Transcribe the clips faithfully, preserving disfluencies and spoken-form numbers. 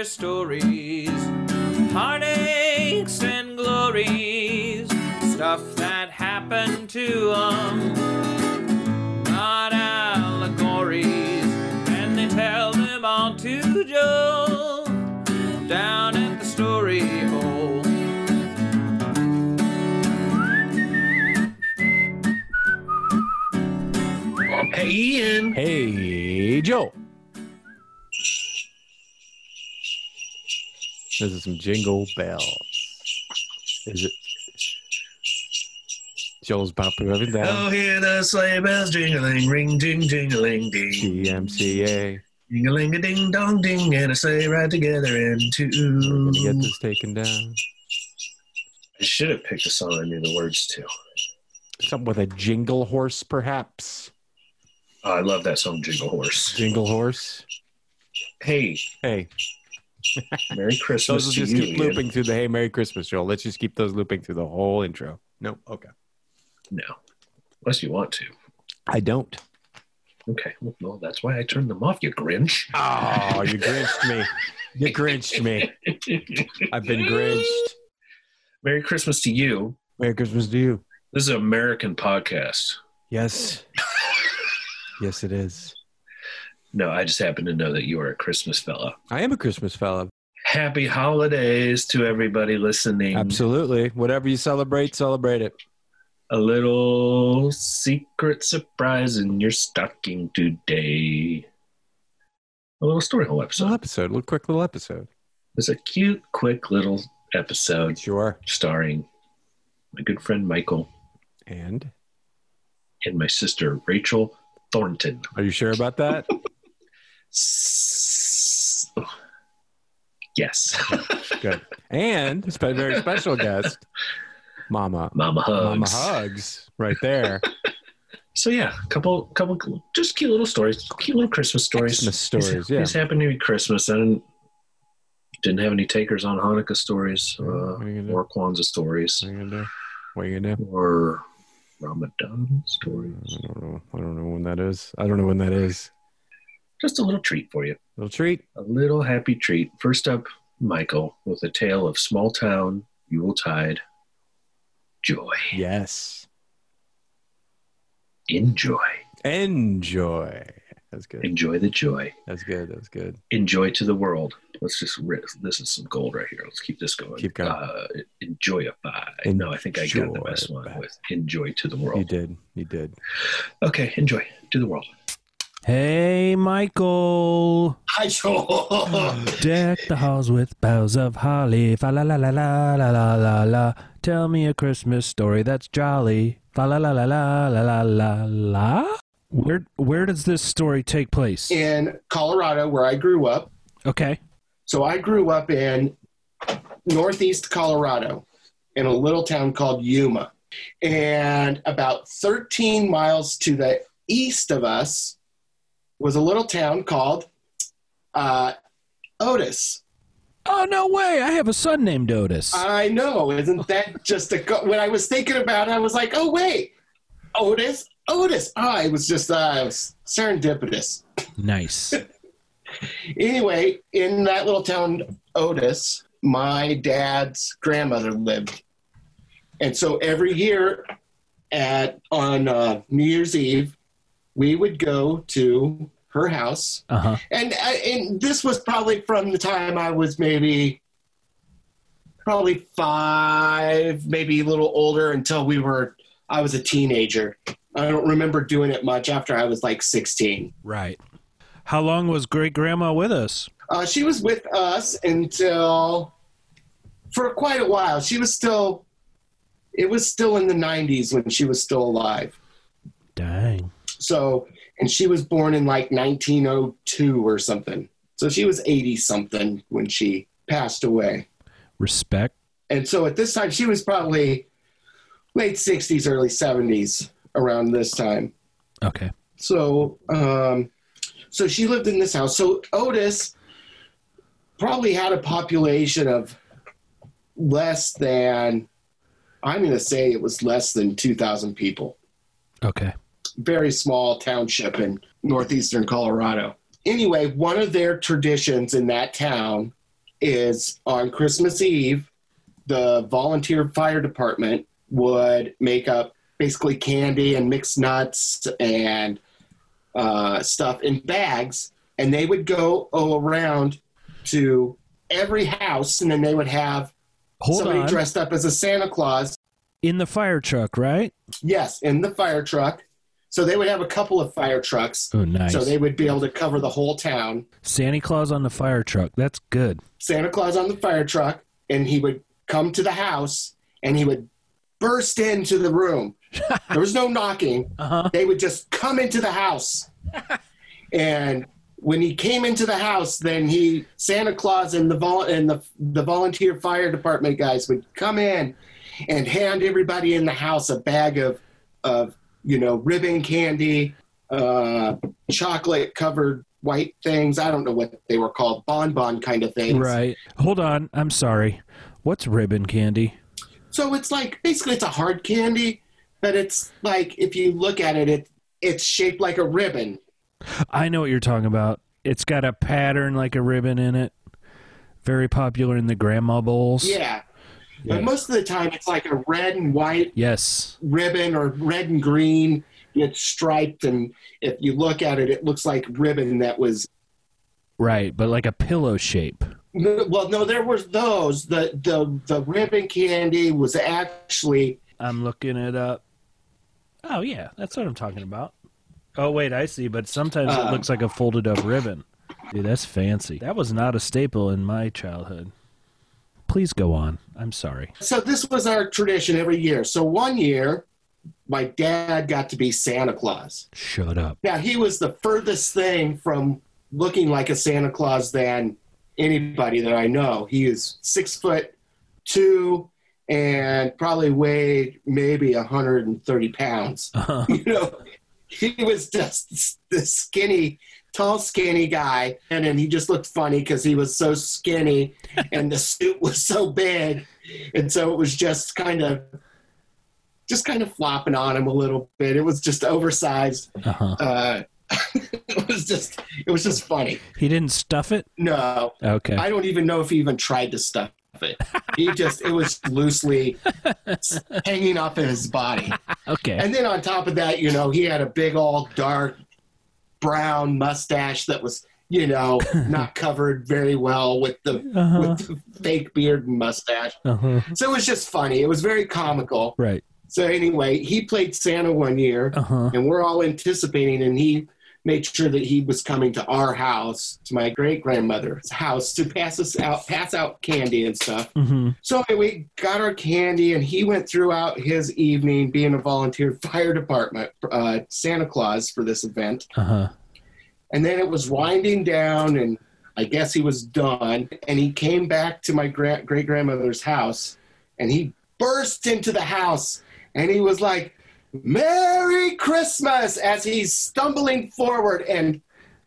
their stories, heartaches and glories, stuff that happened to them, not allegories, and they tell them all to Joel down at the story hole. Hey, Ian. Hey, Joe. This is some jingle bells. Is it? Joel's bopping up and down. Oh, hear the sleigh bells jingling, ring, ding, jingling, ding. D M C A. Jingling a ding dong ding, and a sleigh ride together in two. We're gonna get this taken down. I should have picked a song I knew the words to. Something with a jingle horse, perhaps. Oh, I love that song, Jingle Horse. Jingle horse. Hey, Hey, Merry Christmas those will to just you, keep Ian. looping through the Hey Merry Christmas, Joel. Let's just keep those looping through the whole intro. Nope. Okay. No, unless you want to. I don't. Okay, well, that's why I turned them off, you Grinch. Oh, you grinched me. You grinched me. I've been grinched. Merry Christmas to you. Merry Christmas to you. This is an American podcast. Yes. Yes, it is. No, I just happen to know that you are a Christmas fella. I am a Christmas fella. Happy holidays to everybody listening. Absolutely. Whatever you celebrate, celebrate it. A little secret surprise in your stocking today. A little story hole episode. Little episode. Little quick little episode. It's a cute, quick little episode Sure. starring my good friend Michael And? and my sister Rachel Thornton. Are you sure about that? S- Yes. Good. And a very special guest, Mama. Mama hugs. Mama hugs. Right there. So yeah, a couple, couple, just cute little stories, cute little Christmas stories. Christmas stories, These, yeah. These happened to be Christmas. I didn't, didn't have any takers on Hanukkah stories, uh, What are you gonna do? or Kwanzaa stories, What are you gonna do? What are you gonna do? or Ramadan stories. I don't know. I don't know when that is. I don't know when that is. Just a little treat for you. Little treat. A little happy treat. First up, Michael with a tale of small town Yuletide joy. Yes. Enjoy. Enjoy. That's good. Enjoy the joy. That's good. That's good. Enjoy to the world. Let's just rip. This is some gold right here. Let's keep this going. Keep going. Uh, enjoyify. No, I think I got the best one Enjoy. with enjoy to the world. You did. You did. Okay, enjoy to the world. Hey, Michael. Hi, Joel. Deck the halls with boughs of holly. Fa la la la la la la la la. Tell me a Christmas story that's jolly. Fa la la la la la la la la. Where where does this story take place? In Colorado, where I grew up. Okay. So I grew up in northeast Colorado in a little town called Yuma. And about thirteen miles to the east of us was a little town called uh, Otis. Oh, no way. I have a son named Otis. I know. Isn't that just a... Co- when I was thinking about it, I was like, oh, wait. Otis? Otis. Oh, it was just uh, it was serendipitous. Nice. Anyway, in that little town, Otis, my dad's grandmother lived. And so every year at on uh, New Year's Eve, we would go to her house. Uh-huh. And, uh, and this was probably from the time I was maybe probably five, maybe a little older until we were, I was a teenager. I don't remember doing it much after I was like sixteen. Right. How long was great grandma with us? Uh, she was with us until, for quite a while. She was still, it was still in the nineties when she was still alive. Dang. So, and she was born in like nineteen oh two or something. So she was eighty something when she passed away. Respect. And so at this time, she was probably late sixties, early seventies around this time. Okay. So, um, so she lived in this house. So Otis probably had a population of less than, I'm going to say it was less than two thousand people. Okay. Very small township in northeastern Colorado. Anyway, one of their traditions in that town is on Christmas Eve, the volunteer fire department would make up basically candy and mixed nuts and uh, stuff in bags, and they would go around to every house, and then they would have Hold somebody on. dressed up as a Santa Claus. In the fire truck, right? Yes, in the fire truck. So they would have a couple of fire trucks. Oh, nice. So they would be able to cover the whole town. Santa Claus on the fire truck. That's good. Santa Claus on the fire truck, and he would come to the house, and he would burst into the room. There was no knocking. Uh-huh. They would just come into the house. And when he came into the house, then he Santa Claus and the vol- and the the volunteer fire department guys would come in and hand everybody in the house a bag of of you know ribbon candy, uh, chocolate covered white things. I don't know what they were called, bonbon kind of things. Right. Hold on. I'm sorry. What's ribbon candy? So it's like basically it's a hard candy, but it's like if you look at it, it it's shaped like a ribbon. I know what you're talking about. It's got a pattern like a ribbon in it. Very popular in the grandma bowls. Yeah. Yeah. But most of the time it's like a red and white Yes. ribbon or red and green. It's striped, and if you look at it, it looks like ribbon that was. Right, but like a pillow shape. Well, no, there was those. The the the ribbon candy was actually. I'm looking it up. Oh, yeah. That's what I'm talking about. Oh, wait, I see. But sometimes Uh, it looks like a folded up ribbon. Dude, that's fancy. That was not a staple in my childhood. Please go on. I'm sorry. So this was our tradition every year. So one year, my dad got to be Santa Claus. Shut up. Now, he was the furthest thing from looking like a Santa Claus than anybody that I know. He is six foot two and probably weighed maybe one hundred thirty pounds. Uh-huh. You know, he was just this skinny, tall, skinny guy. And then he just looked funny because he was so skinny and the suit was so big. And so it was just kind of, just kind of flopping on him a little bit. It was just oversized. Uh-huh. Uh, it was just, it was just funny. He didn't stuff it? No, Okay. I don't even know if he even tried to stuff it. He just, it was loosely hanging off of his body. Okay. And then on top of that, you know, he had a big old dark brown mustache that was, you know, not covered very well with the, Uh-huh. with the fake beard and mustache. Uh-huh. So it was just funny. It was very comical. Right. So anyway, he played Santa one year, Uh-huh. and we're all anticipating, and he made sure that he was coming to our house, to my great grandmother's house, to pass us out, pass out candy and stuff. Mm-hmm. So we got our candy, and he went throughout his evening being a volunteer fire department uh, Santa Claus for this event. Uh-huh. And then it was winding down, and I guess he was done. And he came back to my gra- great grandmother's house, and he burst into the house, and he was like, "Merry Christmas," as he's stumbling forward, and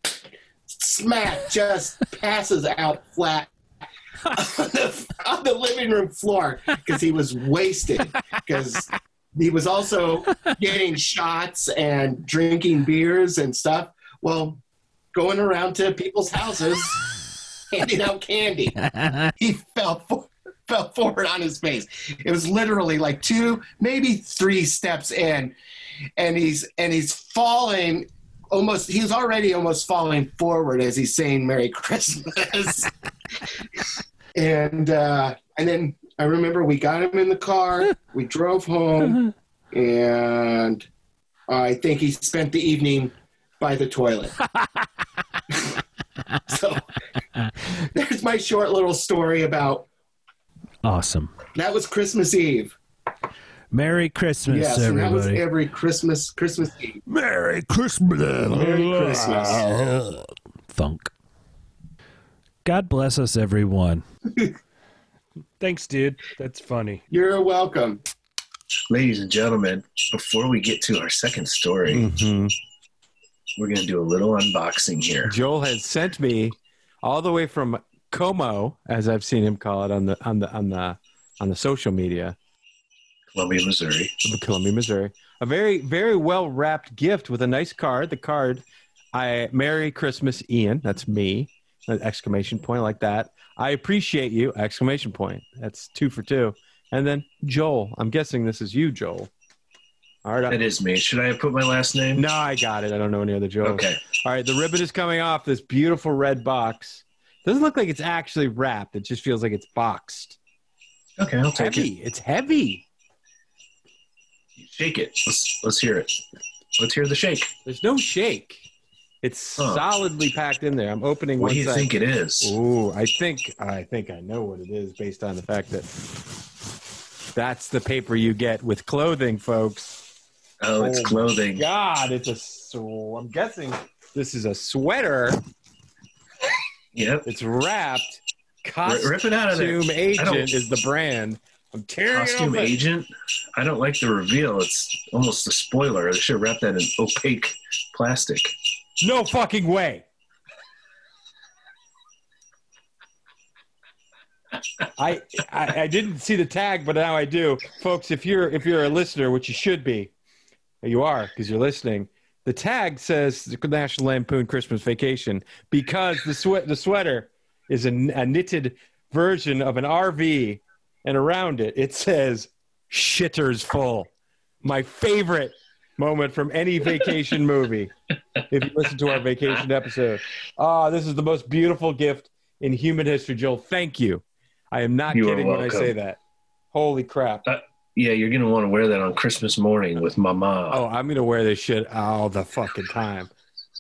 smack just passes out flat on the, on the living room floor because he was wasted, because he was also getting shots and drinking beers and stuff. Well, going around to people's houses handing out candy. He fell for, fell forward on his face. It was literally like two, maybe three steps in, and he's and he's falling almost. He's already almost falling forward as he's saying "Merry Christmas." and uh, and then I remember we got him in the car. We drove home, and I think he spent the evening by the toilet. So there's my short little story about. Awesome. That was Christmas Eve. Merry Christmas, Yes, and that was everybody. every Christmas Christmas Eve. Merry Christmas. Merry Christmas. Thunk. God bless us, everyone. Thanks, dude. That's funny. You're welcome. Ladies and gentlemen, before we get to our second story, Mhm. we're going to do a little unboxing here. Joel has sent me all the way from Como, as I've seen him call it on the on the on the on the social media, Columbia, Missouri. of Columbia, Missouri. A very very well wrapped gift with a nice card. The card, I Merry Christmas, Ian. That's me. An exclamation point like that. I appreciate you, exclamation point. That's two for two. And then Joel. I'm guessing this is you, Joel. All right. It is me. Should I have put my last name? No, I got it. I don't know any other Joel. Okay. All right. The ribbon is coming off this beautiful red box. Doesn't look like it's actually wrapped. It just feels like it's boxed. Okay, I'll take Heavy. it. It's heavy. Shake it. Let's let's hear it. Let's hear the shake. There's no shake. It's Huh. solidly packed in there. I'm opening What one do you side. think it is? Ooh, I think I think I know what it is based on the fact that that's the paper you get with clothing, folks. Oh, it's Oh, clothing. God, it's a. So I'm guessing this is a sweater. Yep. It's wrapped. R- rip it out of there. Costume I don't- Agent is the brand. I'm tearing Costume it open. agent. I don't like the reveal. It's almost a spoiler. They should have wrapped that in opaque plastic. No fucking way. I, I I didn't see the tag, but now I do, folks. If you're if you're a listener, which you should be, you are because you're listening. The tag says the National Lampoon Christmas Vacation because the sweat the sweater is a, a knitted version of an R V, and around it it says "Shitters Full." My favorite moment from any vacation movie. If you listen to our vacation episode, ah, this is the most beautiful gift in human history, Joel. Thank you. I am not You are kidding when I welcome. say that. Holy crap. Yeah, you're gonna want to wear that on Christmas morning with Mama. Oh, I'm going to wear this shit all the fucking time.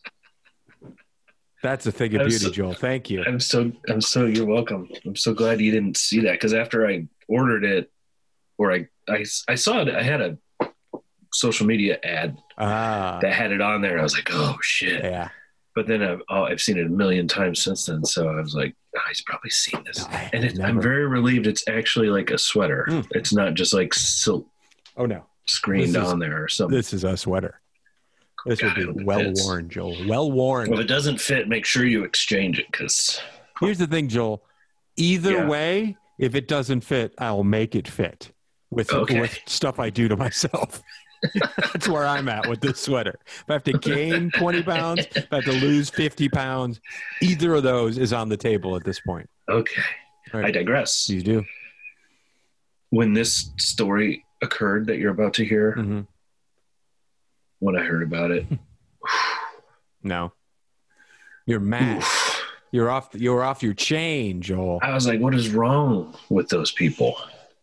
That's a thing of I'm beauty, so- Joel. Thank you. I'm so I'm so you're welcome. I'm so glad you didn't see that because after I ordered it, or I, I I saw it, I had a social media ad Ah, that had it on there. I was like, oh shit. yeah. But then I've, oh, I've seen it a million times since then. So I was like, oh, he's probably seen this. No, I and it, never- I'm very relieved it's actually like a sweater. Mm. It's not just like silk Oh, no. screened This is- on there or something. This is a sweater. This God, I would hope be it well fits. worn, Joel. Well worn. Well, if it doesn't fit, make sure you exchange it because Here's the thing, Joel. Either Yeah. way, if it doesn't fit, I'll make it fit with, Okay. with stuff I do to myself. That's where I'm at with this sweater. If I have to gain twenty pounds, if I have to lose fifty pounds, either of those is on the table at this point. okay. All I right. digress. You do. When this story occurred that you're about to hear, hmm when I heard about it, No. You're mad. oof, You're off. You're off your chain, Joel. I was like, what is wrong with those people?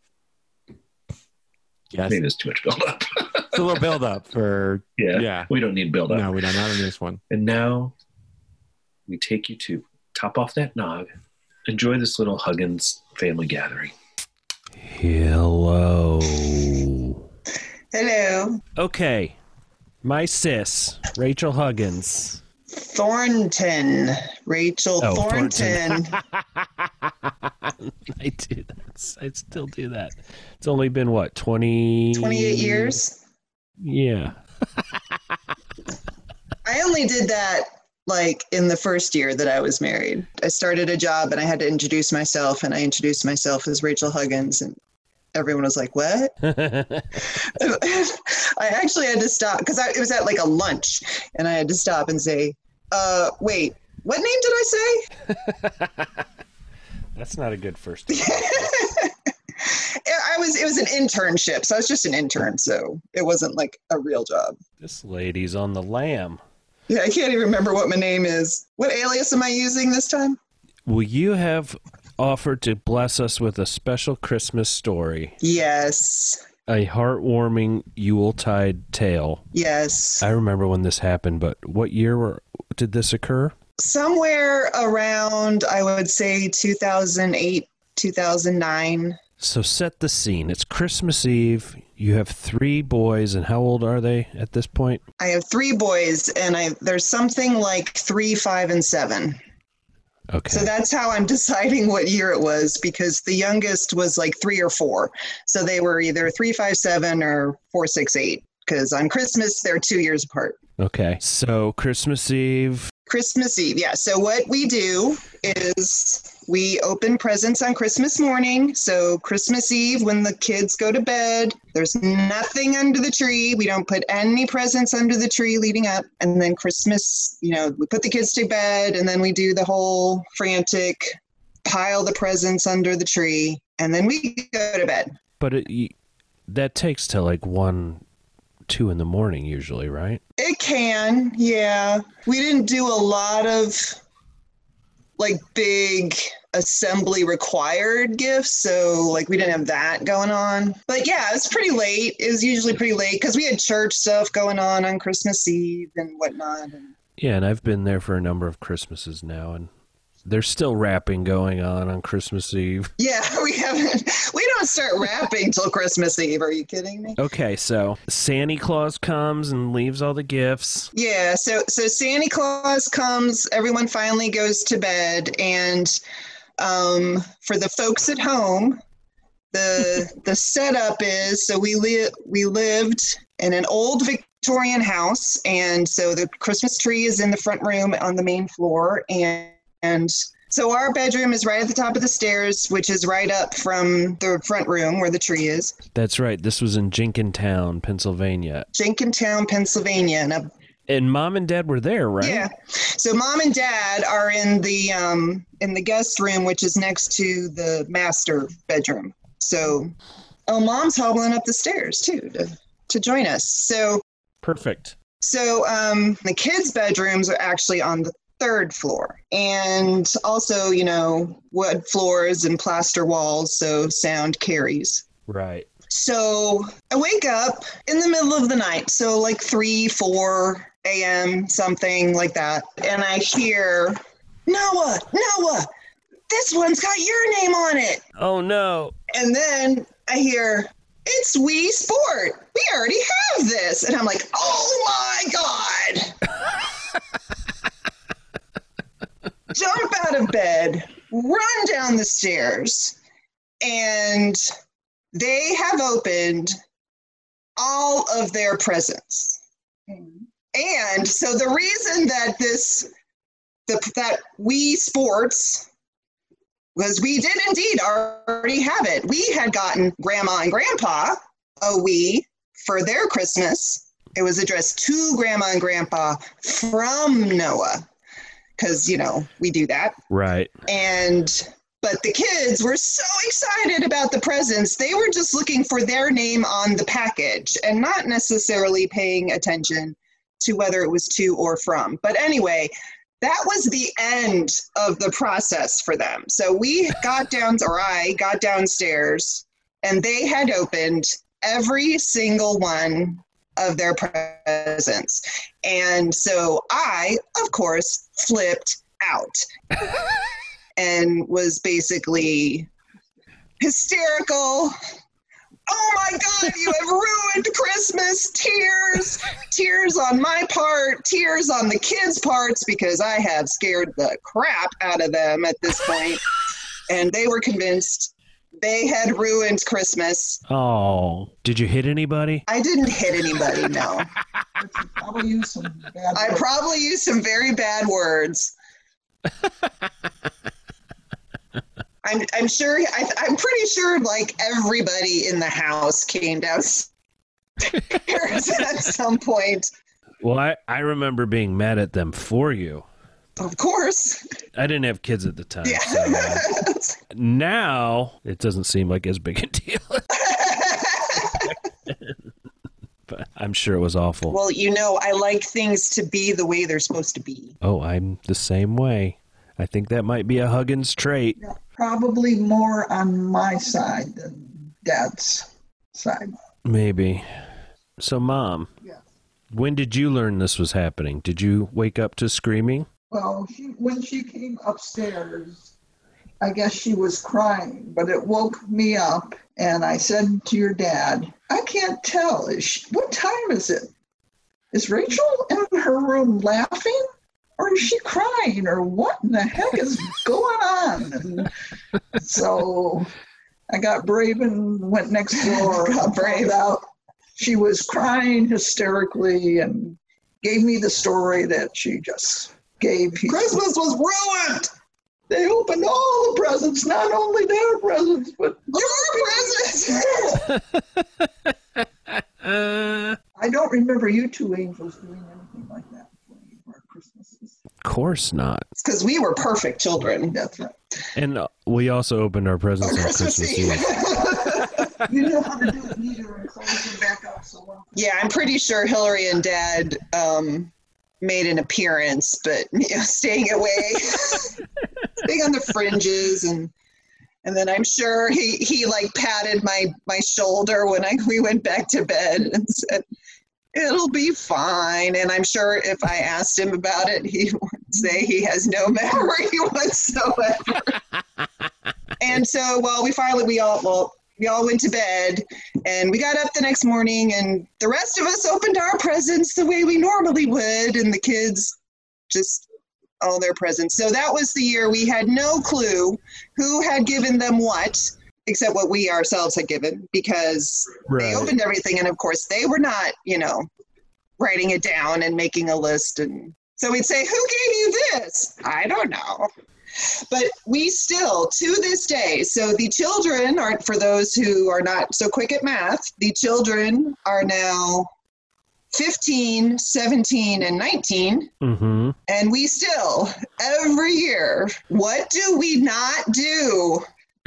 Yes. Maybe there's too much buildup. It's a little build up for. yeah, Yeah. we don't need buildup. No, we don't. Not in this one. And now we take you to top off that nog. Enjoy this little Huggins family gathering. Hello. Hello. Okay. My sis, Rachel Huggins. Thornton. Rachel Oh, Thornton. I do that. I still do that. It's only been what, twenty? twenty-eight years. Yeah. I only did that like in the first year that I was married. I started a job and I had to introduce myself, and I introduced myself as Rachel Huggins, and everyone was like, what? I actually had to stop because it was at like a lunch, and I had to stop and say, uh, wait, what name did I say? That's not a good first. I was, it was an internship. So I was just an intern. So it wasn't like a real job. This lady's on the lam. Yeah, I can't even remember what my name is. What alias am I using this time? Will you have offered to bless us with a special Christmas story? Yes. A heartwarming Yuletide tale. Yes. I remember when this happened, but what year were, did this occur? Somewhere around, I would say two thousand eight, two thousand nine. So set the scene. It's Christmas Eve. You have three boys, and how old are they at this point? I have three boys, and I there's something like three, five, and seven. Okay. So that's how I'm deciding what year it was, because the youngest was like three or four. So they were either three, five, seven, or four, six, eight. Because on Christmas, they're two years apart. Okay. So Christmas Eve. Christmas Eve, yeah. So what we do is we open presents on Christmas morning. So Christmas Eve, when the kids go to bed, there's nothing under the tree. We don't put any presents under the tree leading up. And then Christmas, you know, we put the kids to bed, and then we do the whole frantic pile the presents under the tree, and then we go to bed. But it, that takes till like one, two in the morning usually, right? It can, yeah. We didn't do a lot of like big assembly required gifts, so like we didn't have that going on. But yeah, it was pretty late. It was usually pretty late because we had church stuff going on on Christmas Eve and whatnot. Yeah, and I've been there for a number of Christmases now, and there's still rapping going on on Christmas Eve. Yeah, we haven't. We don't start rapping till Christmas Eve. Are you kidding me? Okay, so Santa Claus comes and leaves all the gifts. Yeah, so so Santa Claus comes. Everyone finally goes to bed, and um, for the folks at home, the the setup is so we li- we lived in an old Victorian house, and so the Christmas tree is in the front room on the main floor, and And so our bedroom is right at the top of the stairs, which is right up from the front room where the tree is. That's right. This was in Jenkintown, Pennsylvania. Jenkintown, Pennsylvania. And, a, and Mom and Dad were there, right? Yeah. So Mom and Dad are in the um, in the guest room, which is next to the master bedroom. So, oh, Mom's hobbling up the stairs too to to join us. So perfect. So um, the kids' bedrooms are actually on the third floor, and also, you know, wood floors and plaster walls, so sound carries. Right. So I wake up in the middle of the night, so like three, four a.m., something like that, and I hear, Noah, Noah, this one's got your name on it. Oh, no. And then I hear, it's Wii Sport. We already have this. And I'm like, oh my God. Jump out of bed, run down the stairs, and they have opened all of their presents. And so the reason that this, the, that Wii Sports, was we did indeed already have it. We had gotten Grandma and Grandpa a Wii for their Christmas. It was addressed to Grandma and Grandpa from Noah, because, you know, we do that. Right. And, but the kids were so excited about the presents. They were just looking for their name on the package and not necessarily paying attention to whether it was to or from. But anyway, that was the end of the process for them. So we got down, or I got downstairs, and they had opened every single one of their presents. And so I, of course, flipped out and was basically hysterical. Oh my God, you have ruined Christmas. Tears, tears on my part, tears on the kids' parts, because I have scared the crap out of them at this point. And they were convinced they had ruined Christmas. Oh, did you hit anybody? I didn't hit anybody, no. Probably used some bad I words. probably used some very bad words. I'm I'm sure I, I'm pretty sure like everybody in the house came downstairs at some point. Well, I, I remember being mad at them for you. Of course. I didn't have kids at the time. Yeah. So, uh, now it doesn't seem like as big a deal. But I'm sure it was awful. Well, you know, I like things to be the way they're supposed to be. Oh, I'm the same way. I think that might be a Huggins trait. Probably more on my side than Dad's side. Maybe. So, Mom, Yeah. when did you learn this was happening? Did you wake up to screaming? Well, she, when she came upstairs, I guess she was crying, but it woke me up, and I said to your dad, I can't tell. Is she, what time is it? Is Rachel in her room laughing? Or is she crying? Or what in the heck is going on? And so I got brave and went next door. Got brave out. She was crying hysterically and gave me the story that she just gave. Christmas was ruined. They presents, not only their presents, but Your presents! Uh, I don't remember you two angels doing anything like that for any of our Christmases. Of course not. It's because we were perfect children. That's right. And uh, we also opened our presents On on Christmas Christmas Eve. Eve. You know how to do it neither and close them back up so well. Yeah, I'm pretty sure Hillary and Dad um, made an appearance, but you know, staying away, staying on the fringes, and and then I'm sure he, he like patted my, my shoulder when I we went back to bed and said, "It'll be fine." And I'm sure if I asked him about it, he would say he has no memory whatsoever. And so, well, we finally we all well. We all went to bed, and we got up the next morning, and the rest of us opened our presents the way we normally would, and the kids just all their presents. So that was the year we had no clue who had given them what, except what we ourselves had given, because Right. they opened everything, and of course they were not, you know, writing it down and making a list. And so we'd say, "Who gave you this?" "I don't know." But we still, to this day, so the children are, for those who are not so quick at math, the children are now fifteen, seventeen, and nineteen. Mm-hmm. And we still, every year, what do we not do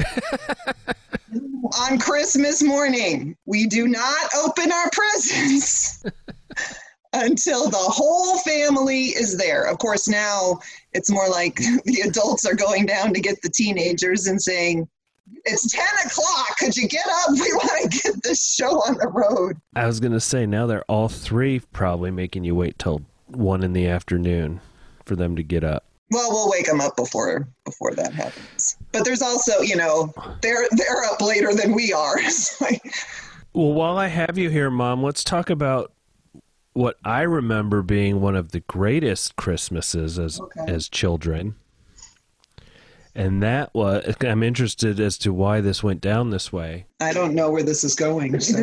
on Christmas morning? We do not open our presents until the whole family is there. Of course, now it's more like the adults are going down to get the teenagers and saying, "It's ten o'clock. Could you get up? We want to get this show on the road." I was going to say, now they're all three probably making you wait till one in the afternoon for them to get up. Well, we'll wake them up before before that happens. But there's also, you know, they're they're up later than we are. It's like, Well, while I have you here, Mom, let's talk about what I remember being one of the greatest Christmases as Okay. as children. And that was, I'm interested as to why this went down this way. I don't know where this is going. So.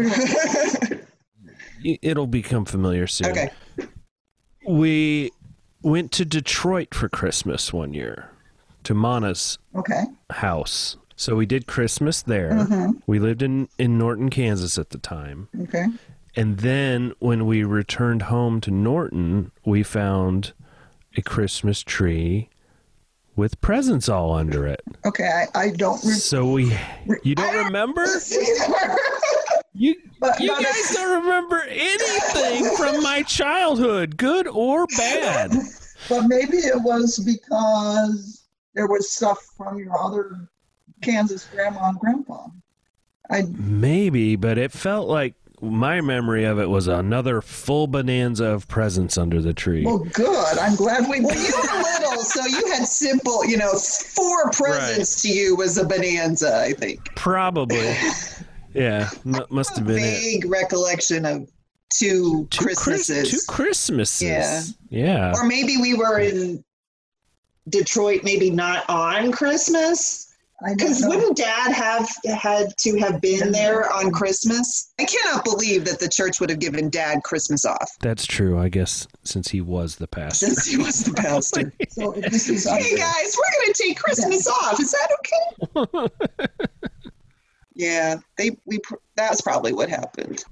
It'll become familiar soon. Okay. We went to Detroit for Christmas one year, to Mana's Okay. house. So we did Christmas there. Mhm. We lived in, in Norton, Kansas at the time. Okay. And then when we returned home to Norton, we found a Christmas tree with presents all under it. Okay. I, I don't. Re- So we, you don't remember? You, But- you but- guys don't remember anything from my childhood, good or bad. But maybe it was because there was stuff from your other Kansas grandma and grandpa. I Maybe, but it felt like my memory of it was another full bonanza of presents under the tree. well, good. I'm glad we. Well, you were little, so you had simple, you know, four presents to you was a bonanza, I think. Probably. Yeah, m- must have been it. Vague recollection of two, Two Chris- Christmases. two Christmases. Yeah. Yeah. Or maybe we were in Detroit, maybe not on Christmas. I don't Because know. wouldn't Dad have had to have been there on Christmas? I cannot believe that the church would have given Dad Christmas off That's true, I guess, since he was the pastor. since he was the pastor. So if this is Hey guys, we're going to take Christmas off. Is that okay? Yeah, they we pr- that's probably what happened.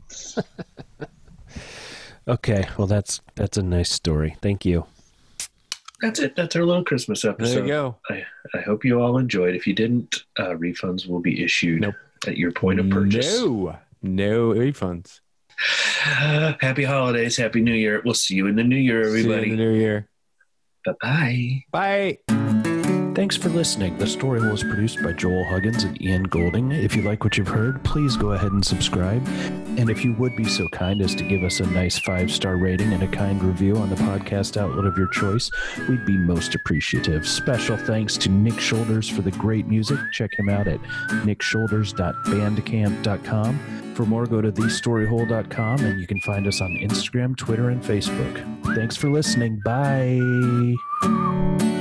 Okay, well, that's that's a nice story. Thank you. That's it. That's our little Christmas episode. There you go. I, I hope you all enjoyed. If you didn't, uh, refunds will be issued Nope. at your point of purchase. No, no refunds. Happy holidays. Happy New Year. We'll see you in the new year, See you in everybody. the new year. Bye-bye. Bye. Thanks for listening. The Story Hole is produced by Joel Huggins and Ian Golding. If you like what you've heard, please go ahead and subscribe. And if you would be so kind as to give us a nice five-star rating and a kind review on the podcast outlet of your choice, we'd be most appreciative. Special thanks to Nick Shoulders for the great music. Check him out at nick shoulders dot bandcamp dot com. For more, go to the story hole dot com, and you can find us on Instagram, Twitter, and Facebook. Thanks for listening. Bye.